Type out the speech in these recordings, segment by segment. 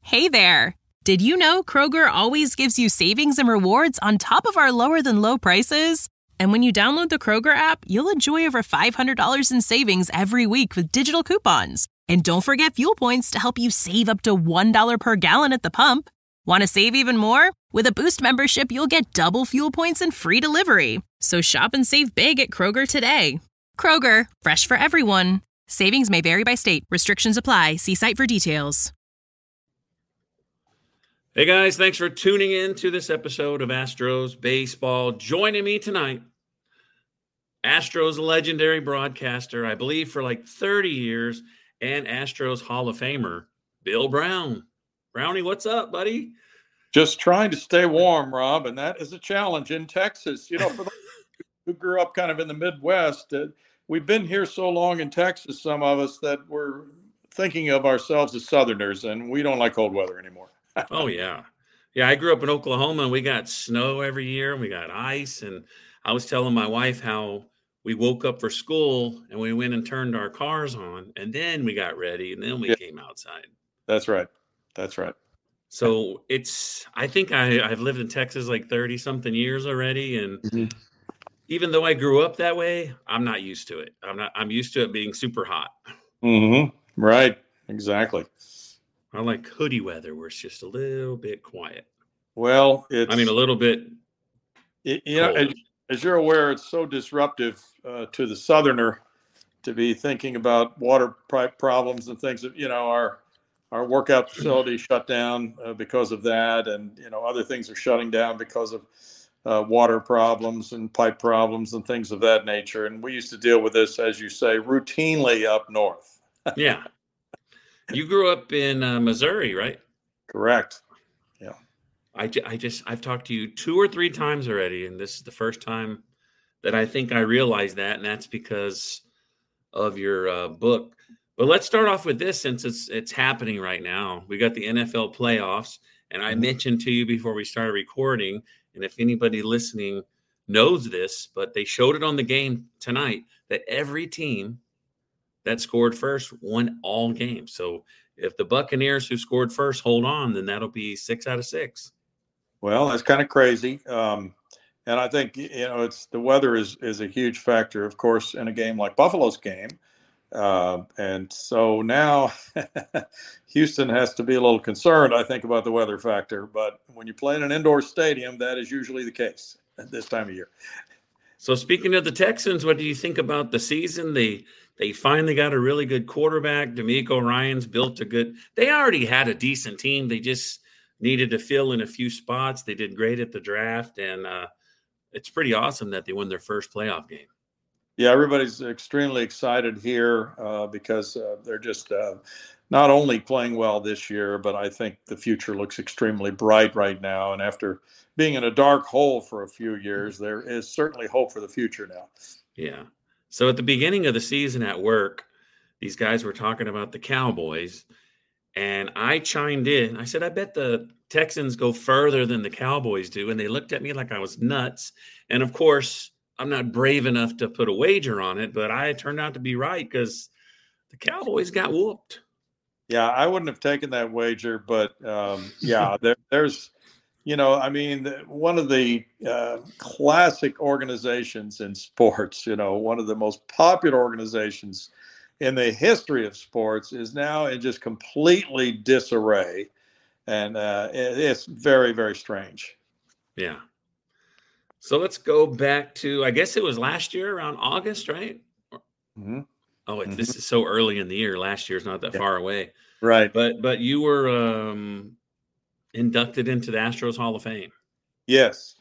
Hey there! Did you know Kroger always gives you savings and rewards on top of our lower-than-low prices? And when you download the Kroger app, you'll enjoy over $500 in savings every week with digital coupons. And don't forget fuel points to help you save up to $1 per gallon at the pump. Want to save even more? With a Boost membership, you'll get double fuel points and free delivery. So shop and save big at Kroger today. Kroger, fresh for everyone. Savings may vary by state. Restrictions apply. See site for details. Hey guys, thanks for tuning in to this episode of Astros Baseball. Joining me tonight, Astros legendary broadcaster, I believe for like 30 years, and Astros Hall of Famer, Bill Brown. Brownie, what's up, buddy? Just trying to stay warm, Rob, and that is a challenge in Texas. You know, for those who grew up kind of in the Midwest, we've been here so long in Texas, some of us, that we're thinking of ourselves as Southerners, and we don't like cold weather anymore. Oh, yeah. Yeah, I grew up in Oklahoma, and we got snow every year, and we got ice. And I was telling my wife how we woke up for school, and we went and turned our cars on, and then we got ready, and then we came outside. That's right. That's right. So I think I've lived in Texas like 30-something years already, and even though I grew up that way, I'm not used to it. I'm used to it being super hot. Mm-hmm. Right. Exactly. I like hoodie weather where it's just a little bit quiet. Well, a little bit. As you're aware, it's so disruptive to the Southerner to be thinking about water pipe problems and things. Our workout facility shut down because of that, and other things are shutting down because of water problems and pipe problems and things of that nature. And we used to deal with this, as you say, routinely up north. Yeah. You grew up in Missouri, right? Correct. Yeah. I've talked to you 2 or 3 times already, and this is the first time that I think I realized that, and that's because of your book. But let's start off with this, since it's happening right now. We got the NFL playoffs, and I mentioned to you before we started recording, and if anybody listening knows this, but they showed it on the game tonight, that every team that scored first won all games. So if the Buccaneers, who scored first, hold on, then that'll be 6 out of 6. Well, that's kind of crazy. And I think, it's the weather is a huge factor, of course, in a game like Buffalo's game. And so now Houston has to be a little concerned, I think, about the weather factor. But when you play in an indoor stadium, that is usually the case at this time of year. So speaking of the Texans, what do you think about the season? They finally got a really good quarterback. D'Amico Ryans built they already had a decent team. They just needed to fill in a few spots. They did great at the draft, and it's pretty awesome that they won their first playoff game. Yeah, everybody's extremely excited here because they're just not only playing well this year, but I think the future looks extremely bright right now. And after being in a dark hole for a few years, there is certainly hope for the future now. Yeah. So at the beginning of the season at work, these guys were talking about the Cowboys, and I chimed in. I said, I bet the Texans go further than the Cowboys do. And they looked at me like I was nuts. And of course, I'm not brave enough to put a wager on it, but I turned out to be right because the Cowboys got whooped. Yeah, I wouldn't have taken that wager, but there's, one of the classic organizations in sports, one of the most popular organizations in the history of sports is now in just completely disarray. And it's very, very strange. Yeah. So let's go back to, I guess it was last year around August, right? Mm-hmm. Oh, this is so early in the year. Last year's not that far away. Right. But you were inducted into the Astros Hall of Fame. Yes.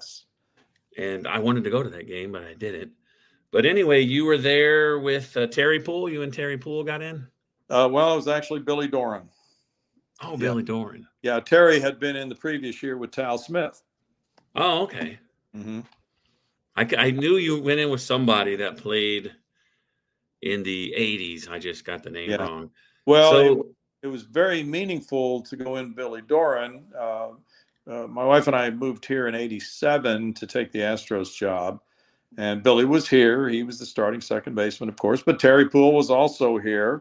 And I wanted to go to that game, but I didn't. But anyway, you were there with Terry Poole. You and Terry Poole got in? Well, it was actually Billy Doran. Oh, yeah. Billy Doran. Yeah, Terry had been in the previous year with Tal Smith. Oh, okay. Mm-hmm. I knew you went in with somebody that played in the 80s. I just got the name wrong. Well, it was very meaningful to go in Billy Doran. My wife and I moved here in 87 to take the Astros job. And Billy was here. He was the starting second baseman, of course. But Terry Poole was also here.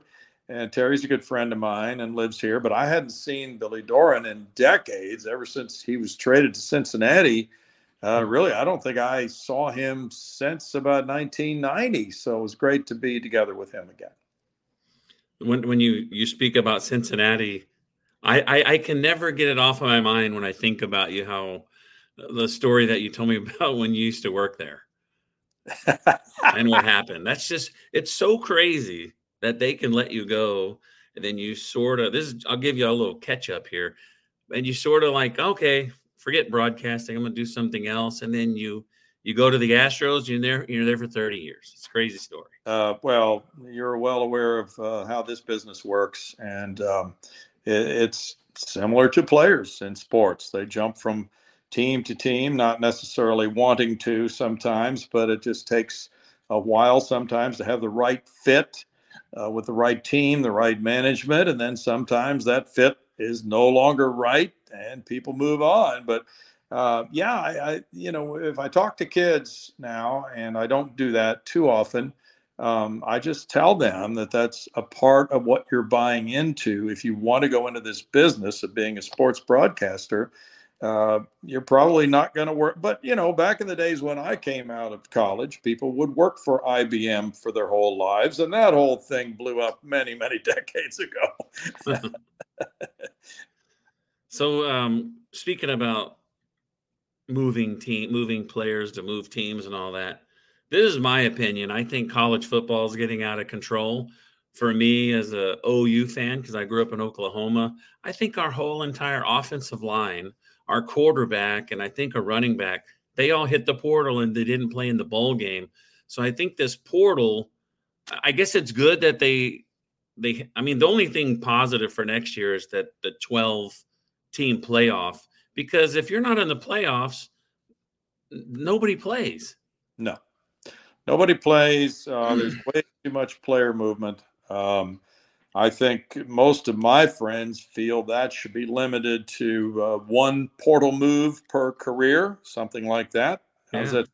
And Terry's a good friend of mine and lives here, but I hadn't seen Billy Doran in decades, ever since he was traded to Cincinnati. Really, I don't think I saw him since about 1990. So it was great to be together with him again. When you speak about Cincinnati, I can never get it off of my mind when I think about you, how the story that you told me about when you used to work there and what happened. It's so crazy that they can let you go. And then you I'll give you a little catch up here. And you sort of like, okay, forget broadcasting. I'm going to do something else. And then you go to the Astros. You're there for 30 years. It's a crazy story. Well, you're well aware of how this business works. And it's similar to players in sports. They jump from team to team, not necessarily wanting to sometimes, but it just takes a while sometimes to have the right fit with the right team, the right management. And then sometimes that fit is no longer right and people move on. But I if I talk to kids now, and I don't do that too often, I just tell them that that's a part of what you're buying into. If you want to go into this business of being a sports broadcaster, you're probably not going to work. But, back in the days when I came out of college, people would work for IBM for their whole lives. And that whole thing blew up many, many decades ago. So speaking about moving players to move teams and all that, this is my opinion. I think college football is getting out of control. For me, as a OU fan, because I grew up in Oklahoma, I think our whole entire offensive line, our quarterback, and I think a running back, they all hit the portal and they didn't play in the bowl game. So I think this portal, I guess it's good that the only thing positive for next year is that the 12-team playoff, because if you're not in the playoffs, nobody plays. No. Nobody plays. There's way too much player movement. I think most of my friends feel that should be limited to one portal move per career, something like that. How's that?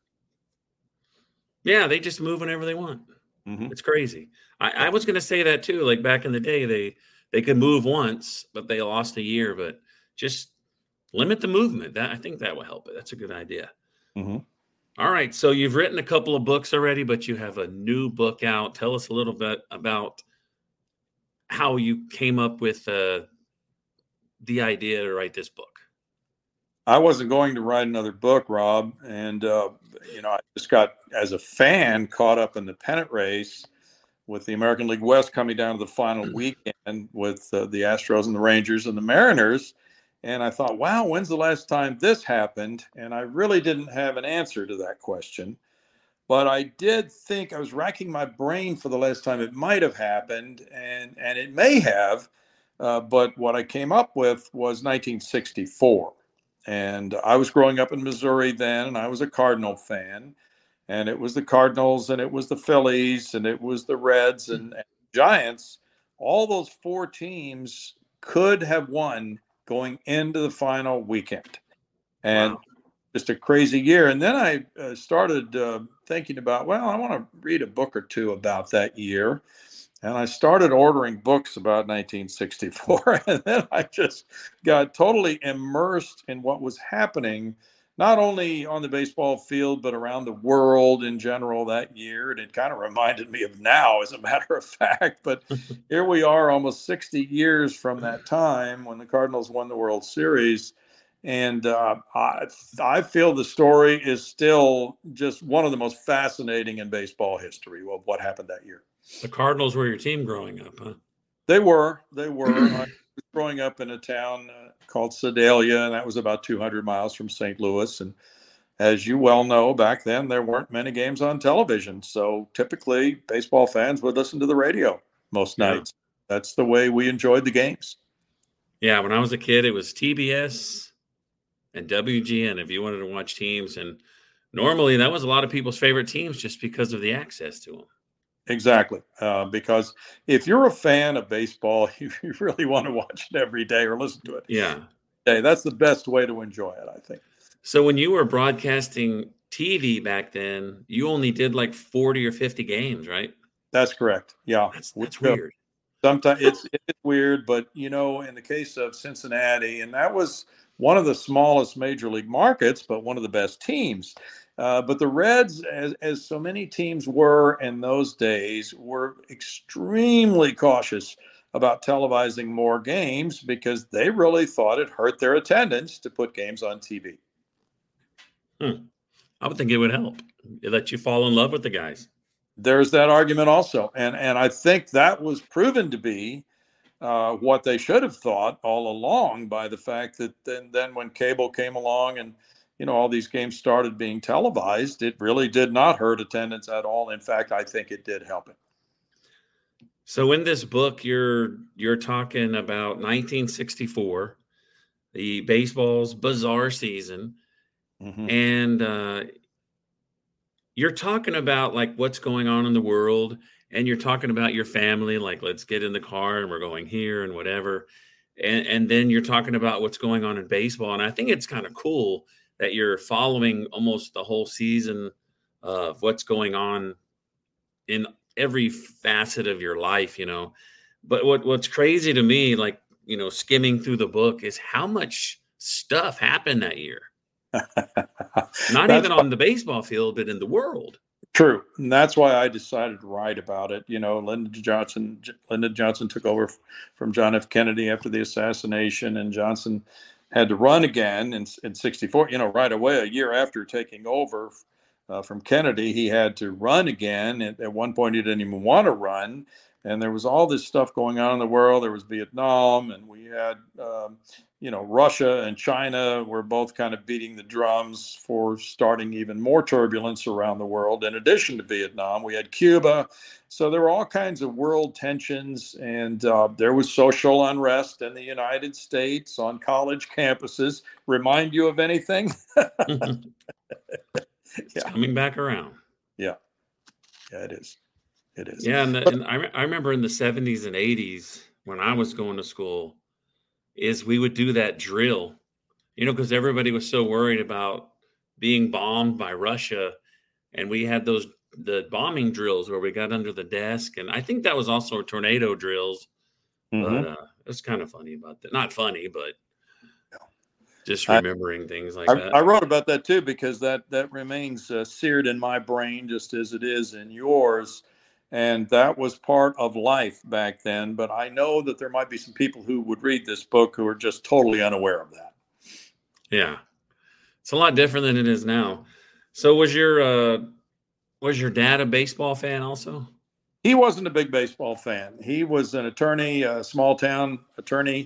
Yeah, they just move whenever they want. Mm-hmm. It's crazy. I was going to say that too. Like back in the day, they could move once, but they lost a year. But just limit the movement. I think that will help it. That's a good idea. Mm-hmm. All right. So you've written a couple of books already, but you have a new book out. Tell us a little bit about how you came up with the idea to write this book. I wasn't going to write another book, Rob. And, I just got, as a fan, caught up in the pennant race with the American League West coming down to the final weekend with the Astros and the Rangers and the Mariners. And I thought, wow, when's the last time this happened? And I really didn't have an answer to that question. But I did think, I was racking my brain for the last time it might have happened, and it may have. But what I came up with was 1964. And I was growing up in Missouri then, and I was a Cardinal fan. And it was the Cardinals, and it was the Phillies, and it was the Reds and Giants. All those four teams could have won going into the final weekend. And just a crazy year. And then I started thinking about, well, I want to read a book or two about that year. And I started ordering books about 1964. And then I just got totally immersed in what was happening, not only on the baseball field, but around the world in general that year. And it kind of reminded me of now, as a matter of fact. But here we are almost 60 years from that time when the Cardinals won the World Series. And I feel the story is still just one of the most fascinating in baseball history of what happened that year. The Cardinals were your team growing up, huh? They were. I was growing up in a town called Sedalia, and that was about 200 miles from St. Louis. And as you well know, back then there weren't many games on television. So typically baseball fans would listen to the radio most nights. That's the way we enjoyed the games. Yeah, when I was a kid, it was TBS and WGN if you wanted to watch teams. And normally that was a lot of people's favorite teams just because of the access to them. Exactly. Because if you're a fan of baseball, you really want to watch it every day or listen to it. Yeah. That's the best way to enjoy it, I think. So when you were broadcasting TV back then, you only did like 40 or 50 games, right? That's correct. Yeah. That's weird. Sometimes it's weird, but in the case of Cincinnati, and that was one of the smallest major league markets, but one of the best teams. But the Reds, as so many teams were in those days, were extremely cautious about televising more games because they really thought it hurt their attendance to put games on TV. I would think it would help. It let you fall in love with the guys. There's that argument also. And I think that was proven to be what they should have thought all along by the fact that then when cable came along and, all these games started being televised, it really did not hurt attendance at all. In fact, I think it did help it. So in this book, you're talking about 1964, the baseball's bizarre season. Mm-hmm. And you're talking about like what's going on in the world, and you're talking about your family, like let's get in the car and we're going here and whatever. And then you're talking about what's going on in baseball. And I think it's kind of cool that you're following almost the whole season of what's going on in every facet of your life, But what's crazy to me, like, skimming through the book, is how much stuff happened that year. Not even on the baseball field, but in the world. True. And that's why I decided to write about it. Lyndon Johnson took over from John F. Kennedy after the assassination, and Johnson had to run again in 64, right away, a year after taking over from Kennedy. He had to run again. At one point, he didn't even want to run. And there was all this stuff going on in the world. There was Vietnam, and we had, Russia and China were both kind of beating the drums for starting even more turbulence around the world. In addition to Vietnam, we had Cuba. So there were all kinds of world tensions, and there was social unrest in the United States on college campuses. Remind you of anything? It's coming back around. Yeah, it is. It is. Yeah, and I remember in the 70s and 80s when I was going to school, is we would do that drill, because everybody was so worried about being bombed by Russia, and we had the bombing drills where we got under the desk, and I think that was also tornado drills. Mm-hmm. But it was kind of funny about that. Not funny, but just remembering things like that. I wrote about that too because that remains seared in my brain just as it is in yours. And that was part of life back then. But I know that there might be some people who would read this book who are just totally unaware of that. Yeah. It's a lot different than it is now. So was your dad a baseball fan also? He wasn't a big baseball fan. He was an attorney, a small town attorney.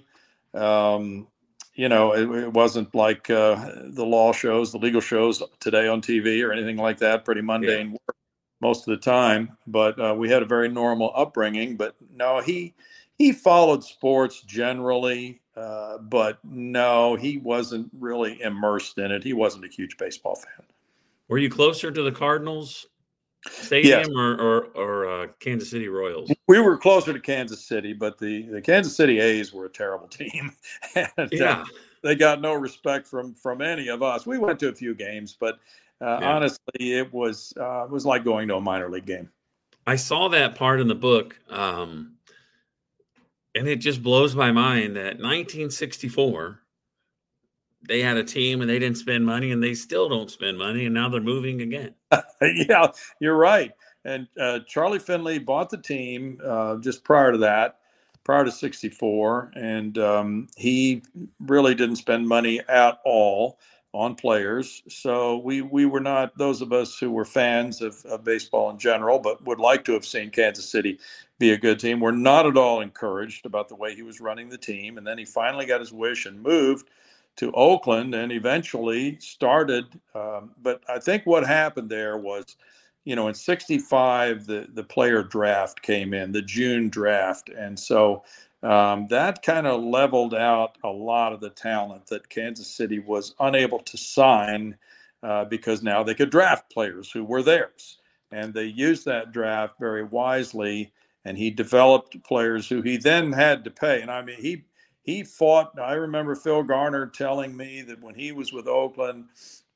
It wasn't like the law shows, the legal shows today on TV or anything like that. Pretty mundane work most of the time, but we had a very normal upbringing. But no, he followed sports generally, but no, he wasn't really immersed in it. He wasn't a huge baseball fan. Were you closer to the Cardinals stadium or Kansas City Royals? We were closer to Kansas City, but the Kansas City A's were a terrible team. And, they got no respect from any of us. We went to a few games, but honestly, it was like going to a minor league game. I saw that part in the book, and it just blows my mind that 1964, they had a team and they didn't spend money, and they still don't spend money, and now they're moving again. Yeah, you're right. And Charlie Finley bought the team just prior to 64, and he really didn't spend money at all on players. So we were not, those of us who were fans of baseball in general, but would like to have seen Kansas City be a good team, were not at all encouraged about the way he was running the team. And then he finally got his wish and moved to Oakland and eventually started. But I think what happened there was, in 65, the player draft came in, the June draft. And so that kind of leveled out a lot of the talent that Kansas City was unable to sign because now they could draft players who were theirs. And they used that draft very wisely, and he developed players who he then had to pay. And I mean, he fought. I remember Phil Garner telling me that when he was with Oakland,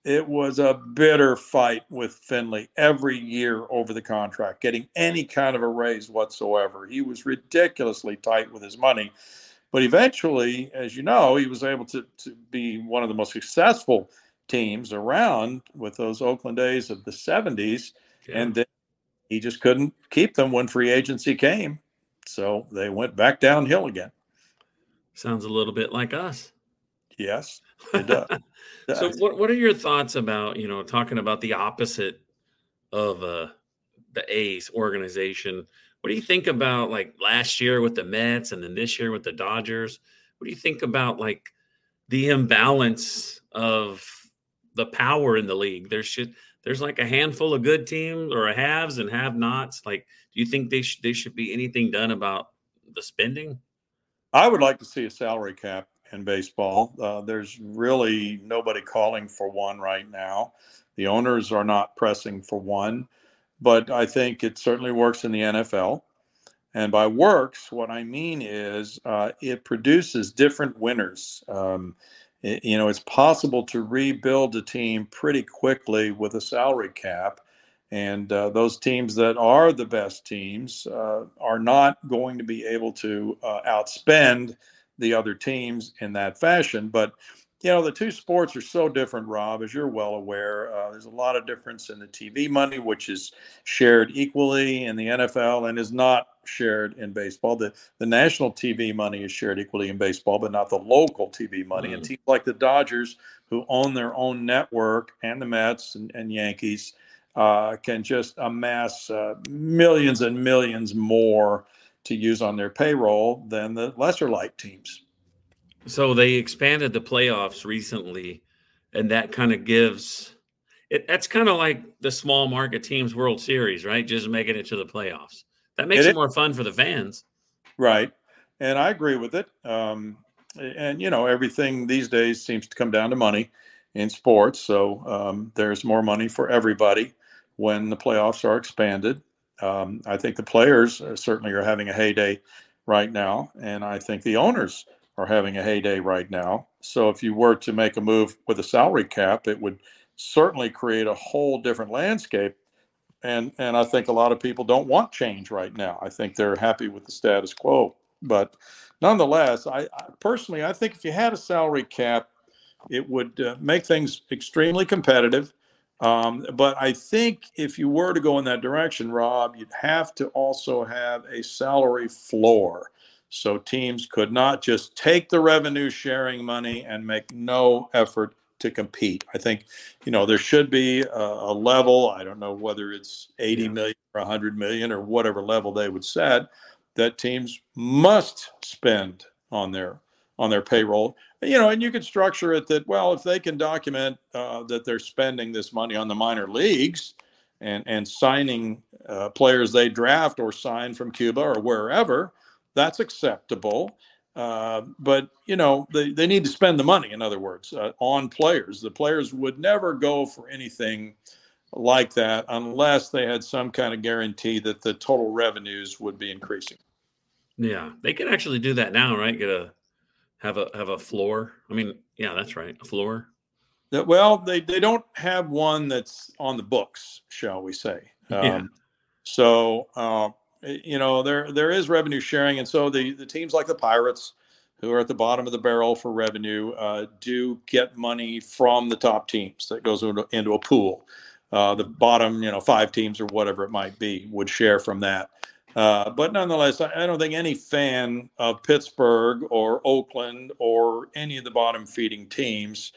It was a bitter fight with Finley every year over the contract, getting any kind of a raise whatsoever. He was ridiculously tight with his money. But eventually, as you know, he was able to be one of the most successful teams around with those Oakland A's of the 70s. Yeah. And then he just couldn't keep them when free agency came. So they went back downhill again. Sounds a little bit like us. Yes, it does. So what are your thoughts about, talking about the opposite of the A's organization? What do you think about like last year with the Mets and then this year with the Dodgers? What do you think about like the imbalance of the power in the league? There's like a handful of good teams or haves and have-nots. Like, do you think they should be anything done about the spending? I would like to see a salary cap in baseball. There's really nobody calling for one right now. The owners are not pressing for one, but I think it certainly works in the NFL. And by works, what I mean is it produces different winners. It's possible to rebuild a team pretty quickly with a salary cap. And those teams that are the best teams are not going to be able to outspend the other teams in that fashion. But, the two sports are so different, Rob, as you're well aware. There's a lot of difference in the TV money, which is shared equally in the NFL and is not shared in baseball. The national TV money is shared equally in baseball, but not the local TV money. And teams like the Dodgers, who own their own network, and the Mets and Yankees, can just amass millions and millions more to use on their payroll than the lesser light teams. So they expanded the playoffs recently, and that kind of gives it. That's kind of like the small market teams World Series, right? Just making it to the playoffs. That makes it more fun for the fans. Right. And I agree with it. And, everything these days seems to come down to money in sports. So there's more money for everybody when the playoffs are expanded. I think the players certainly are having a heyday right now. And I think the owners are having a heyday right now. So if you were to make a move with a salary cap, it would certainly create a whole different landscape. And I think a lot of people don't want change right now. I think they're happy with the status quo. But nonetheless, I personally think if you had a salary cap, it would make things extremely competitive. But I think if you were to go in that direction, Rob, you'd have to also have a salary floor. So teams could not just take the revenue sharing money and make no effort to compete. I think, there should be a level. I don't know whether it's 80 million or 100 million or whatever level they would set that teams must spend on their payroll. And you could structure it that, well, if they can document that they're spending this money on the minor leagues and signing players they draft or sign from Cuba or wherever, that's acceptable. But, they need to spend the money, in other words, on players. The players would never go for anything like that unless they had some kind of guarantee that the total revenues would be increasing. Yeah, they can actually do that now, right? Have a floor. I mean, yeah, that's right, a floor. Well, they don't have one that's on the books, shall we say. So, there is revenue sharing. And so the teams like the Pirates, who are at the bottom of the barrel for revenue, do get money from the top teams that goes into a pool. The bottom, 5 teams or whatever it might be would share from that. But nonetheless, I don't think any fan of Pittsburgh or Oakland or any of the bottom feeding teams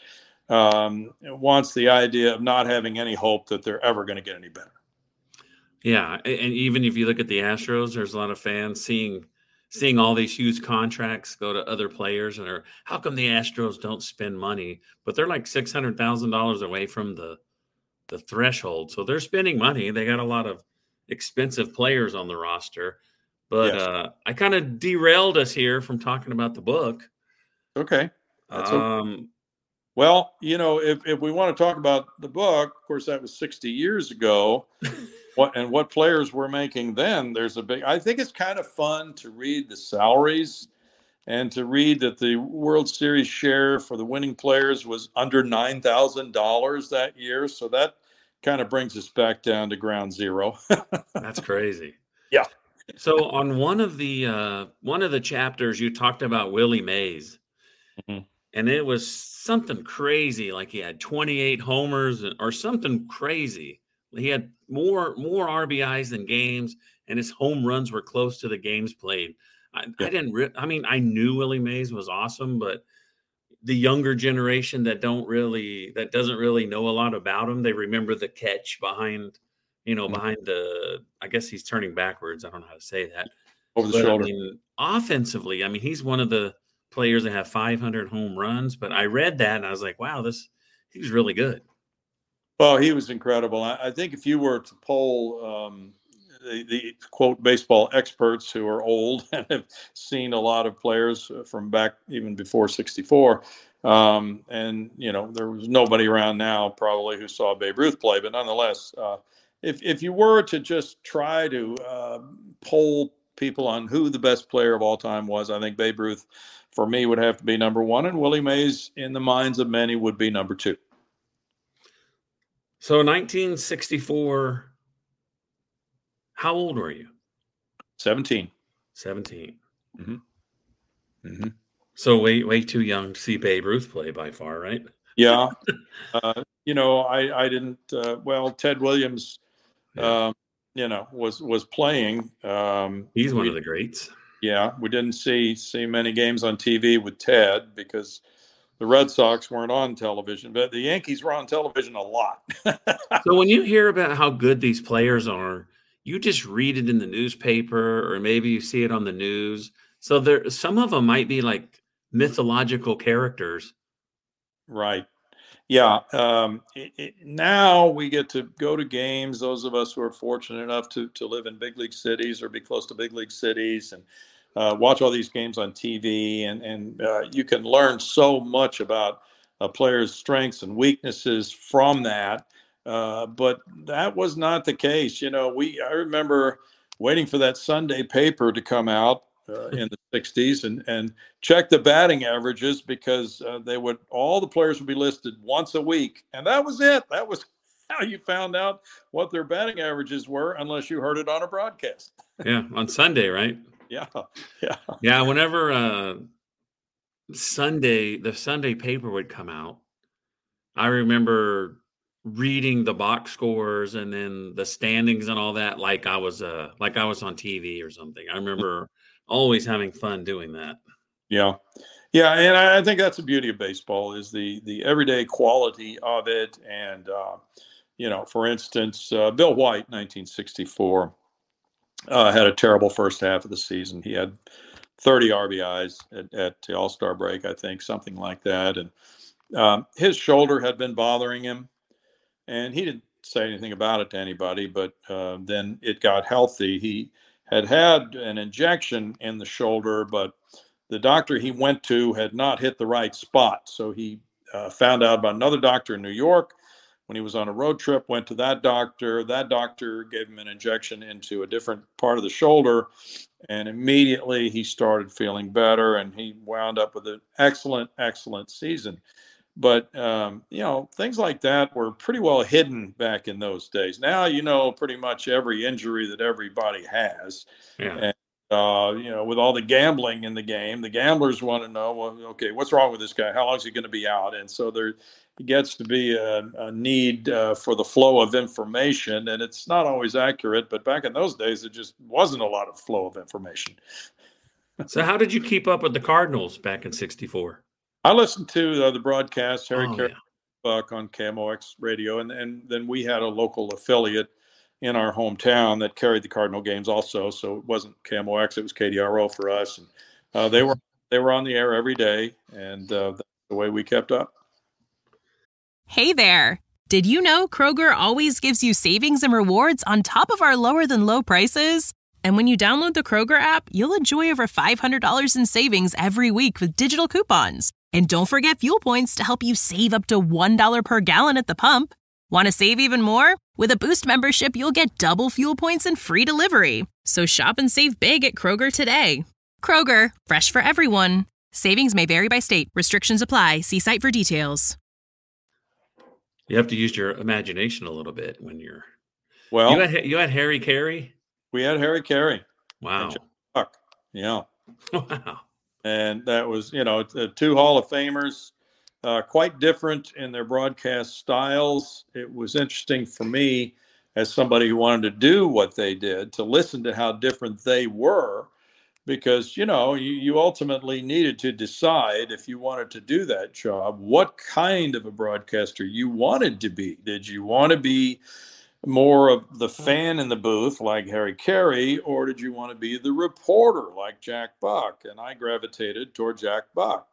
wants the idea of not having any hope that they're ever going to get any better. Yeah, and even if you look at the Astros, there's a lot of fans seeing all these huge contracts go to other players, and how come the Astros don't spend money? But they're like $600,000 away from the threshold, so they're spending money. They got a lot of expensive players on the roster. But yes. I kind of derailed us here from talking about the book. Okay. Well, if we want to talk about the book, of course, that was 60 years ago. What players were making then, I think it's kind of fun to read the salaries and to read that the World Series share for the winning players was under $9,000 that year. So that kind of brings us back down to ground zero. That's crazy. Yeah. So on one of the chapters, you talked about Willie Mays, and it was something crazy. Like he had 28 homers or something crazy. He had more RBIs than games, and his home runs were close to the games played. I knew Willie Mays was awesome, but the younger generation that doesn't really know a lot about him, they remember the catch behind the, I guess he's turning backwards. I don't know how to say that. Over the shoulder. Offensively, he's one of the players that have 500 home runs, but I read that and I was like, wow, he's really good. Well, he was incredible. I think if you were to poll the quote baseball experts who are old and have seen a lot of players from back even before 64, and there was nobody around now probably who saw Babe Ruth play, but nonetheless, if you were to just try to poll people on who the best player of all time was, I think Babe Ruth for me would have to be number one, and Willie Mays in the minds of many would be number two. So 1964, how old were you? 17. 17. Mm-hmm. Mm-hmm. So way too young to see Babe Ruth play by far, right? Yeah. I didn't, Ted Williams, was playing. He's one of the greats. Yeah. We didn't see many games on TV with Ted because the Red Sox weren't on television, but the Yankees were on television a lot. So when you hear about how good these players are, you just read it in the newspaper or maybe you see it on the news. So some of them might be like mythological characters. Right. Yeah. Now we get to go to games, those of us who are fortunate enough to live in big league cities or be close to big league cities, and watch all these games on TV, and you can learn so much about a player's strengths and weaknesses from that. But that was not the case. I remember waiting for that Sunday paper to come out in the 60s and check the batting averages because all the players would be listed once a week. And that was it. That was how you found out what their batting averages were, unless you heard it on a broadcast. Yeah. On Sunday, right? Yeah. Whenever the Sunday paper would come out, I remember reading the box scores and then the standings and all that, like I was on TV or something. I remember always having fun doing that. Yeah. And I think that's the beauty of baseball is the everyday quality of it. And for instance, Bill White, 1964. Had a terrible first half of the season. He had 30 RBIs at the All-Star break, I think, something like that. And his shoulder had been bothering him, and he didn't say anything about it to anybody, but then it got healthy. He had an injection in the shoulder, but the doctor he went to had not hit the right spot. So he found out about another doctor in New York. When he was on a road trip, went to that doctor. That doctor gave him an injection into a different part of the shoulder, and immediately he started feeling better, and he wound up with an excellent, excellent season. But, things like that were pretty well hidden back in those days. Now, pretty much every injury that everybody has. Yeah. And, with all the gambling in the game, the gamblers want to know, well, okay, what's wrong with this guy? How long is he going to be out? And so there gets to be a need for the flow of information, and it's not always accurate, but back in those days, there just wasn't a lot of flow of information. So how did you keep up with the Cardinals back in 64? I listened to the broadcast, Harry Carey Buck on KMOX radio, and then we had a local affiliate in our hometown that carried the Cardinal games also, so it wasn't KMOX, it was KDRO for us, and they were on the air every day, and that's the way we kept up. Hey there! Did you know Kroger always gives you savings and rewards on top of our lower-than-low prices? And when you download the Kroger app, you'll enjoy over $500 in savings every week with digital coupons. And don't forget fuel points to help you save up to $1 per gallon at the pump. Want to save even more? With a Boost membership, you'll get double fuel points and free delivery. So shop and save big at Kroger today. Kroger, fresh for everyone. Savings may vary by state. Restrictions apply. See site for details. You have to use your imagination a little bit when you're. Well, you had Harry Carey. We had Harry Carey. Wow. And Jack Buck. Yeah. Wow. And that was, two Hall of Famers, quite different in their broadcast styles. It was interesting for me, as somebody who wanted to do what they did, to listen to how different they were, because, you ultimately needed to decide, if you wanted to do that job, what kind of a broadcaster you wanted to be. Did you want to be more of the fan in the booth like Harry Carey, or did you want to be the reporter like Jack Buck? And I gravitated toward Jack Buck.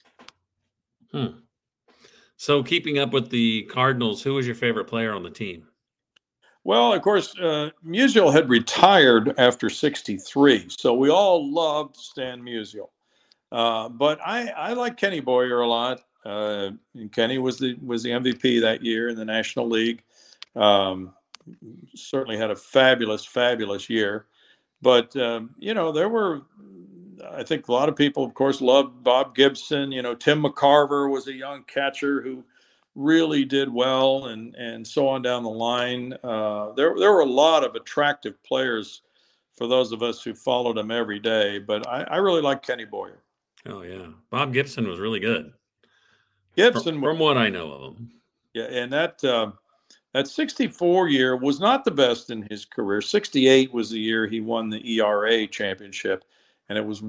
So, keeping up with the Cardinals, who was your favorite player on the team? Well, of course, Musial had retired after 63, so we all loved Stan Musial. But I like Kenny Boyer a lot. And Kenny was the MVP that year in the National League. Certainly had a fabulous year. But, there were, I think a lot of people, of course, loved Bob Gibson. Tim McCarver was a young catcher who really did well, and so on down the line. There were a lot of attractive players for those of us who followed him every day. But I really like Kenny Boyer. Oh, yeah. Bob Gibson was really good. Gibson, from what I know of him. Yeah, and that 64 year was not the best in his career. 68 was the year he won the ERA championship, and it was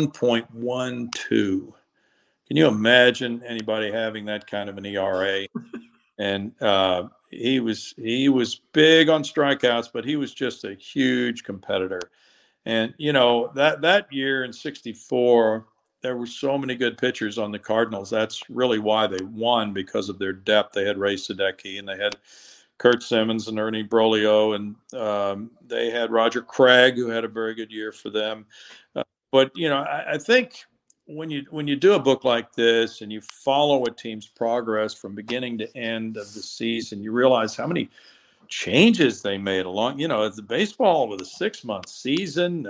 1.12. Can you imagine anybody having that kind of an ERA? And he was big on strikeouts, but he was just a huge competitor. And that year in 64, there were so many good pitchers on the Cardinals. That's really why they won, because of their depth. They had Ray Sadecki, and they had Kurt Simmons and Ernie Broglio, and they had Roger Craig, who had a very good year for them. But I think when you do a book like this and you follow a team's progress from beginning to end of the season, you realize how many changes they made along. The baseball with a 6-month season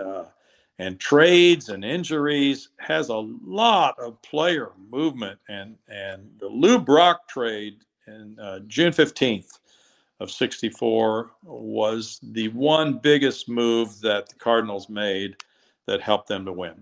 and trades and injuries has a lot of player movement, and the Lou Brock trade in June 15th of 64 was the one biggest move that the Cardinals made that helped them to win.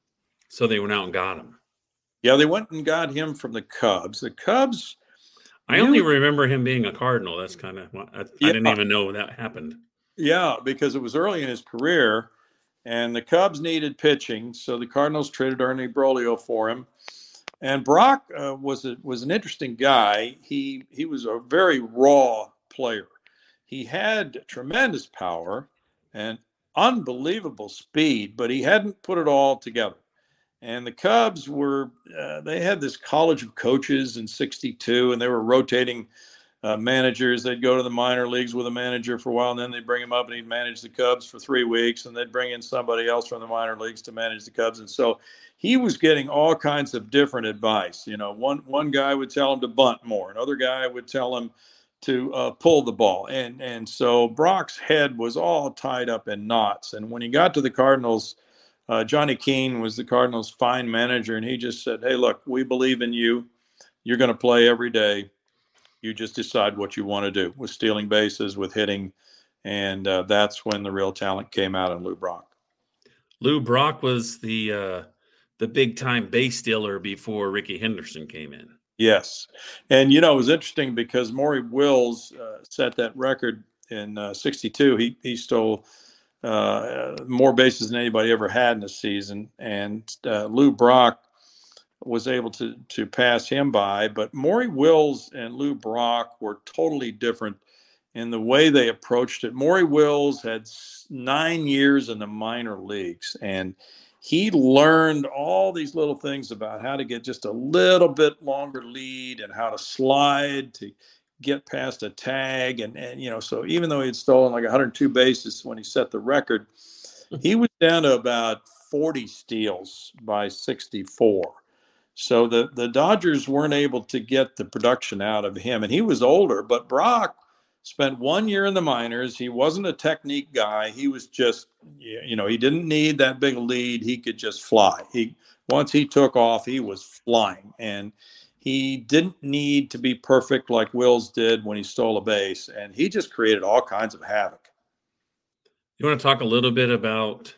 So they went out and got him. Yeah, they went and got him from the Cubs. The Cubs. I only remember him being a Cardinal. That's kind of, I didn't even know that happened. Yeah, because it was early in his career, and the Cubs needed pitching, so the Cardinals traded Ernie Broglio for him. And Brock was an interesting guy. He was a very raw player. He had tremendous power and unbelievable speed, but he hadn't put it all together. And the Cubs they had this college of coaches in 62, and they were rotating managers. They'd go to the minor leagues with a manager for a while, and then they'd bring him up and he'd manage the Cubs for 3 weeks, and they'd bring in somebody else from the minor leagues to manage the Cubs. And so he was getting all kinds of different advice. One guy would tell him to bunt more. Another guy would tell him to pull the ball. And so Brock's head was all tied up in knots. And when he got to the Cardinals, Johnny Keane was the Cardinals' fine manager, and he just said, "Hey, look, we believe in you. You're going to play every day. You just decide what you want to do with stealing bases, with hitting." And that's when the real talent came out in Lou Brock. Lou Brock was the big-time base stealer before Rickey Henderson came in. Yes. And, it was interesting because Maury Wills set that record in 62. He stole more bases than anybody ever had in a season. And Lou Brock was able to pass him by. But Maury Wills and Lou Brock were totally different in the way they approached it. Maury Wills had 9 years in the minor leagues, and he learned all these little things about how to get just a little bit longer lead and how to slide to get past a tag. And so even though he had stolen like 102 bases when he set the record, he was down to about 40 steals by 64. So the Dodgers weren't able to get the production out of him, and he was older. But Brock spent 1 year in the minors. He wasn't a technique guy. He was just, he didn't need that big lead. He could just fly. Once he took off, he was flying. And he didn't need to be perfect like Wills did when he stole a base. And he just created all kinds of havoc. You want to talk a little bit about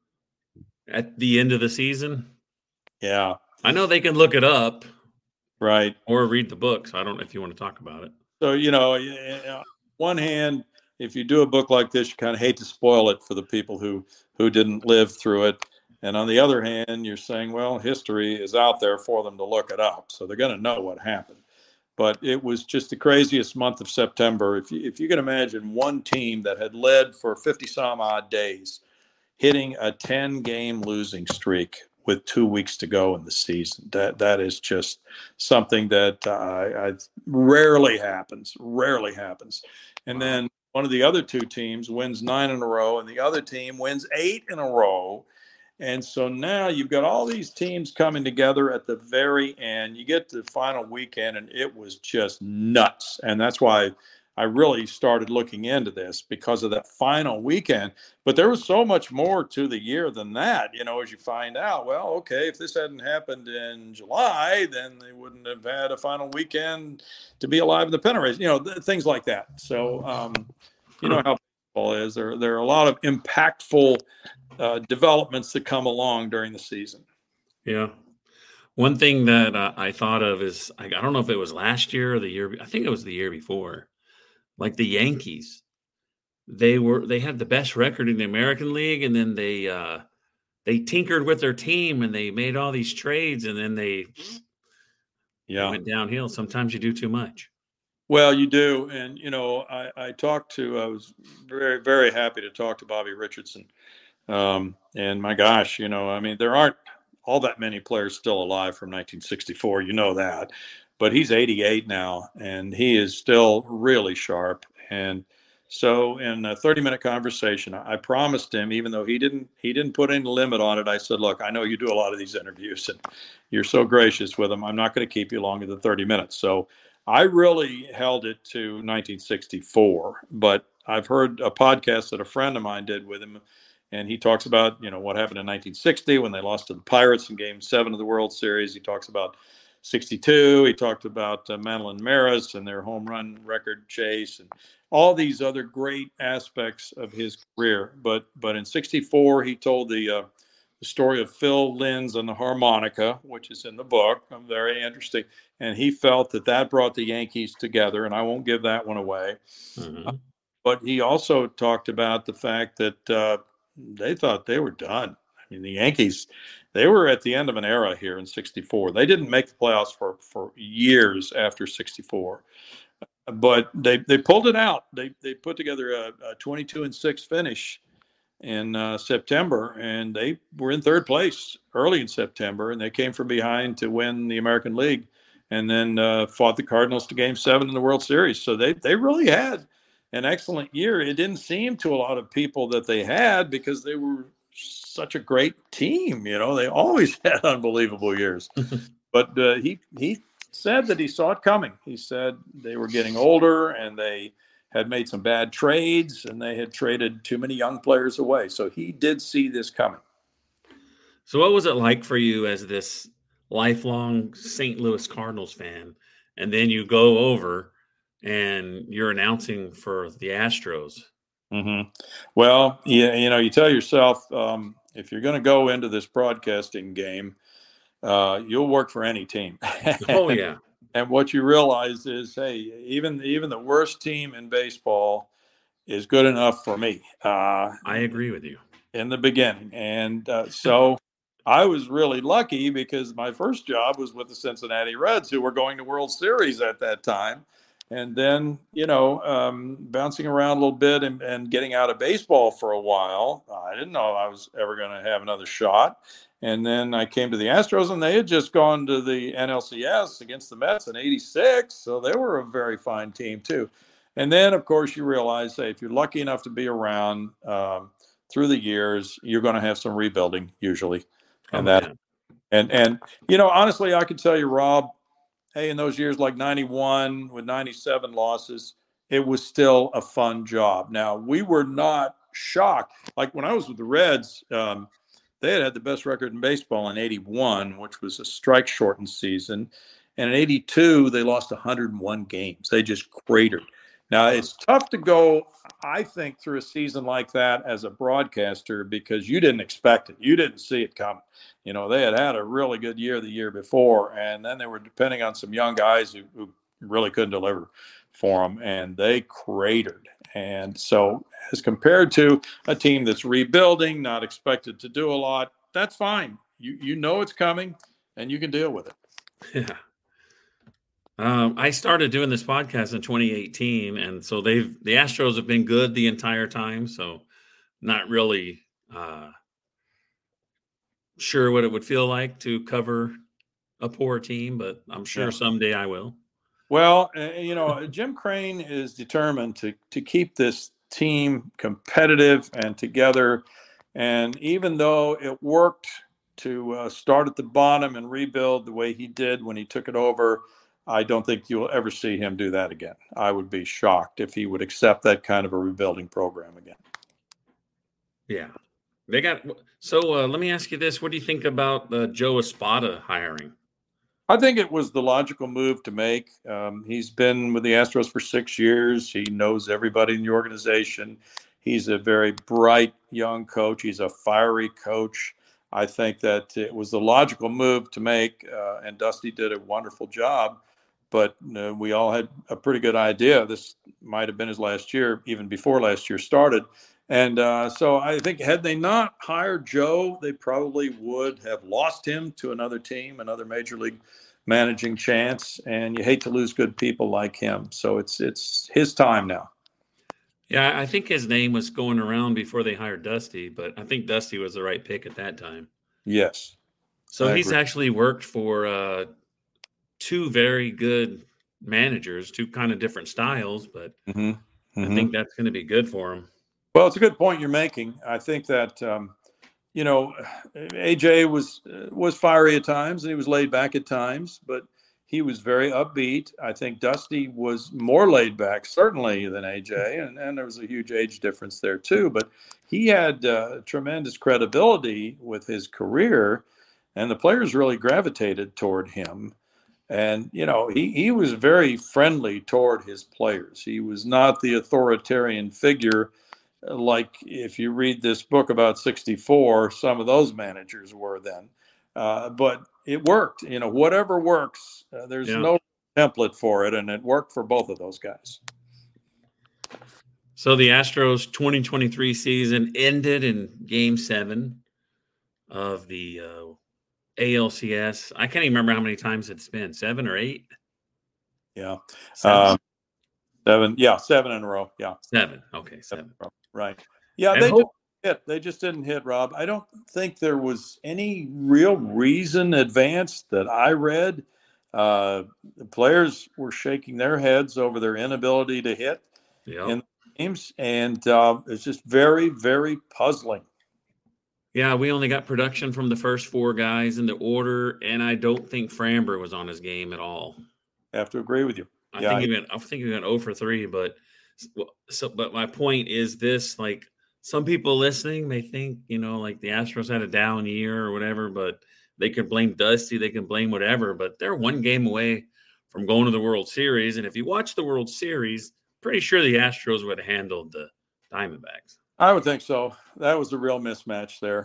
at the end of the season? Yeah. I know they can look it up. Right. Or read the book. So I don't know if you want to talk about it. So, on one hand, if you do a book like this, you kind of hate to spoil it for the people who didn't live through it. And on the other hand, you're saying, well, history is out there for them to look it up. So they're going to know what happened. But it was just the craziest month of September. If you can imagine one team that had led for 50 some odd days, hitting a 10-game losing streak with 2 weeks to go in the season. That is just something that rarely happens. And then one of the other two teams wins 9 in a row, and the other team wins 8 in a row. And so now you've got all these teams coming together at the very end. You get to the final weekend, and it was just nuts. And that's why I really started looking into this, because of that final weekend. But there was so much more to the year than that, as you find out. Well, okay, if this hadn't happened in July, then they wouldn't have had a final weekend to be alive in the pennant race, things like that. So, you know how baseball is. There are a lot of impactful developments that come along during the season. Yeah. One thing that I thought of is, I don't know if it was last year or the year, I think it was the year before. Like the Yankees, they had the best record in the American League, and then they tinkered with their team and they made all these trades, and then they went downhill. Sometimes you do too much. Well, you do, and I was very, very happy to talk to Bobby Richardson, and my gosh, there aren't all that many players still alive from 1964, that. But he's 88 now, and he is still really sharp. And so in a 30-minute conversation, I promised him, even though he didn't put any limit on it, I said, look, I know you do a lot of these interviews, and you're so gracious with them. I'm not going to keep you longer than 30 minutes. So I really held it to 1964. But I've heard a podcast that a friend of mine did with him, and he talks about, what happened in 1960 when they lost to the Pirates in Game 7 of the World Series. He talks about 62. He talked about Manlin Maris and their home run record chase and all these other great aspects of his career. But in 64, he told the story of Phil Linz and the harmonica, which is in the book. Very interesting. And he felt that brought the Yankees together, and I won't give that one away. Mm-hmm. But he also talked about the fact that they thought they were done. I mean, the Yankees, they were at the end of an era here in 64. They didn't make the playoffs for years after 64, but they pulled it out. They put together a 22-6 finish in September, and they were in third place early in September, and they came from behind to win the American League, and then fought the Cardinals to Game 7 in the World Series. So they really had an excellent year. It didn't seem to a lot of people that they had, because they were such a great team. They always had unbelievable years. But he said that he saw it coming. He said they were getting older, and they had made some bad trades, and they had traded too many young players away. So he did see this coming. So what was it like for you as this lifelong St. Louis Cardinals fan, and then you go over and you're announcing for the Astros? Mm-hmm. Well, you tell yourself, if you're going to go into this broadcasting game, you'll work for any team. Oh, yeah. And what you realize is, hey, even the worst team in baseball is good enough for me. I agree with you. In the beginning. And so I was really lucky, because my first job was with the Cincinnati Reds, who were going to World Series at that time. And then, bouncing around a little bit and getting out of baseball for a while. I didn't know I was ever going to have another shot. And then I came to the Astros, and they had just gone to the NLCS against the Mets in '86. So they were a very fine team, too. And then, of course, you realize, hey, if you're lucky enough to be around through the years, you're going to have some rebuilding usually. And honestly, I could tell you, Rob, hey, in those years like 91 with 97 losses, it was still a fun job. Now, we were not shocked. Like when I was with the Reds, they had the best record in baseball in 81, which was a strike shortened season. And in 82, they lost 101 games. They just cratered. Now, it's tough to go, I think, through a season like that as a broadcaster because you didn't expect it. You didn't see it coming. You know, they had a really good year the year before, and then they were depending on some young guys who really couldn't deliver for them, and they cratered. And so as compared to a team that's rebuilding, not expected to do a lot, that's fine. You know it's coming, and you can deal with it. Yeah. I started doing this podcast in 2018, and so the Astros have been good the entire time. So, not really sure what it would feel like to cover a poor team, but I'm sure someday I will. Well, you know, Jim Crane is determined to keep this team competitive and together. And even though it worked to start at the bottom and rebuild the way he did when he took it over, I don't think you'll ever see him do that again. I would be shocked if he would accept that kind of a rebuilding program again. Yeah. Let me ask you this. What do you think about the Joe Espada hiring? I think it was the logical move to make. He's been with the Astros for 6 years. He knows everybody in the organization. He's a very bright young coach. He's a fiery coach. I think that it was the logical move to make, and Dusty did a wonderful job. But we all had a pretty good idea. This might have been his last year, even before last year started. And so I think had they not hired Joe, they probably would have lost him to another team, another major league managing chance. And you hate to lose good people like him. So it's his time now. Yeah, I think his name was going around before they hired Dusty, but I think Dusty was the right pick at that time. Yes. So he's actually worked for two very good managers, two kind of different styles, but I think that's going to be good for him. Well, it's a good point you're making. I think that, AJ was fiery at times and he was laid back at times, but he was very upbeat. I think Dusty was more laid back, certainly, than AJ, and there was a huge age difference there too. But he had tremendous credibility with his career, and the players really gravitated toward him. And, you know, he was very friendly toward his players. He was not the authoritarian figure like if you read this book about 64, some of those managers were then. But it worked. You know, whatever works, there's no template for it, and it worked for both of those guys. So the Astros 2023 season ended in Game 7 of the ALCS. I can't even remember how many times it's been, 7 or 8? Yeah. 7. Yeah, 7 in a row. Yeah. 7. Okay, 7. Right. Yeah, they just didn't hit, Rob. I don't think there was any real reason advanced that I read. The players were shaking their heads over their inability to hit in the games, and it's just very, very puzzling. Yeah, we only got production from the first 4 guys in the order, and I don't think Framber was on his game at all. I have to agree with you. I think he went 0 for 3, but my point is this, like, some people listening may think, you know, like the Astros had a down year or whatever, but they could blame Dusty, they can blame whatever, but they're 1 game away from going to the World Series. And if you watch the World Series, pretty sure the Astros would have handled the Diamondbacks. I would think so. That was a real mismatch there.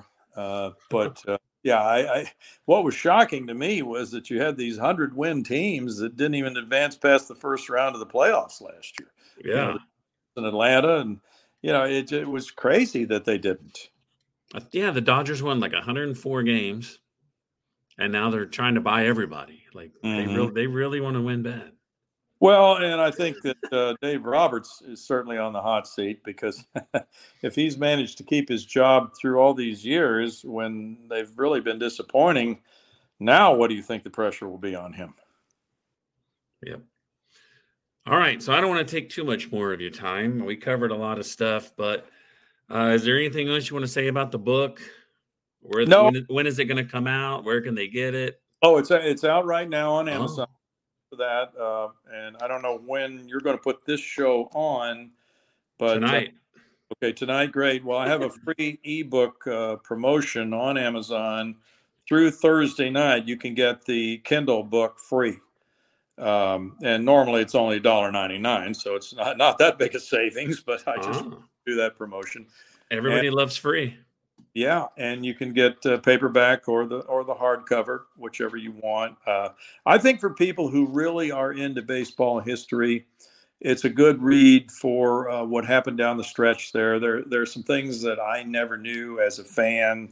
What was shocking to me was that you had these 100-win teams that didn't even advance past the first round of the playoffs last year. Yeah. You know, in Atlanta, and it was crazy that they didn't. Yeah, the Dodgers won like 104 games, and now they're trying to buy everybody. Like they really want to win bad. Well, and I think that Dave Roberts is certainly on the hot seat because if he's managed to keep his job through all these years when they've really been disappointing, now what do you think the pressure will be on him? Yep. All right, so I don't want to take too much more of your time. We covered a lot of stuff, but is there anything else you want to say about the book? No. When is it going to come out? Where can they get it? Oh, it's out right now on Amazon. for that. And I don't know when you're going to put this show on, but tonight. Okay, tonight, great. Well, I have a free ebook promotion on Amazon through Thursday night. You can get the Kindle book free. And normally it's only $1.99, so it's not that big a savings, but I just do that promotion. Everybody loves free. Yeah, and you can get paperback or the hardcover, whichever you want. I think for people who really are into baseball history, it's a good read for what happened down the stretch there. There are some things that I never knew as a fan,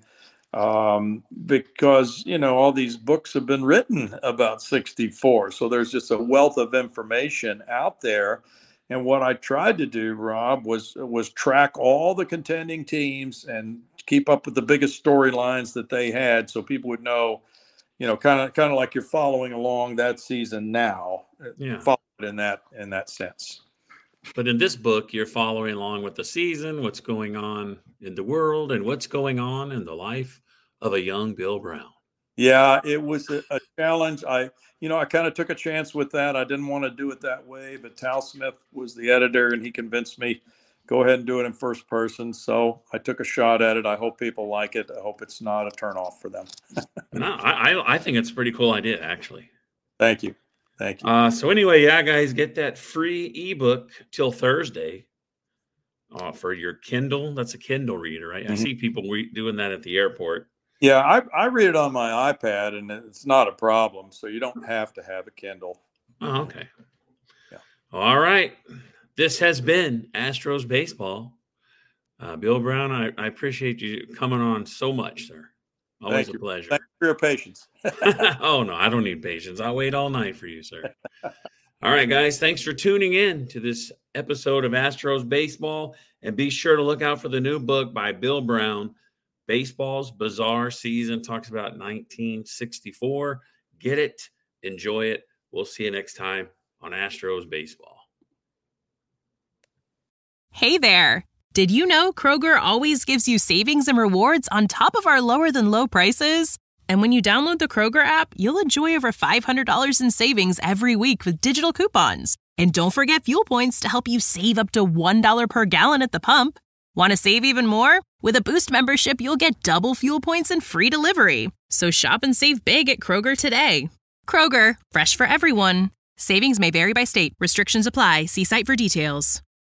because, all these books have been written about 64. So there's just a wealth of information out there. And what I tried to do, Rob, was track all the contending teams and keep up with the biggest storylines that they had, so people would know, kind of like you're following along that season now. Yeah. Follow it in that sense. But in this book, you're following along with the season, what's going on in the world, and what's going on in the life of a young Bill Brown. Yeah, it was a challenge. I kind of took a chance with that. I didn't want to do it that way, but Tal Smith was the editor, and he convinced me, go ahead and do it in first person. So I took a shot at it. I hope people like it. I hope it's not a turnoff for them. No, I think it's a pretty cool idea, actually. Thank you. So anyway, yeah, guys, get that free ebook till Thursday for your Kindle. That's a Kindle reader, right? Mm-hmm. I see people doing that at the airport. Yeah, I read it on my iPad, and it's not a problem. So you don't have to have a Kindle. Oh, okay. Yeah. All right. This has been Astros Baseball. Bill Brown, I appreciate you coming on so much, sir. Always a pleasure. Thank you for your patience. Oh, no, I don't need patience. I'll wait all night for you, sir. All right, guys, thanks for tuning in to this episode of Astros Baseball. And be sure to look out for the new book by Bill Brown, Baseball's Bizarre Season. Talks about 1964. Get it. Enjoy it. We'll see you next time on Astros Baseball. Hey there. Did you know Kroger always gives you savings and rewards on top of our lower than low prices? And when you download the Kroger app, you'll enjoy over $500 in savings every week with digital coupons. And don't forget fuel points to help you save up to $1 per gallon at the pump. Want to save even more? With a Boost membership, you'll get double fuel points and free delivery. So shop and save big at Kroger today. Kroger, fresh for everyone. Savings may vary by state. Restrictions apply. See site for details.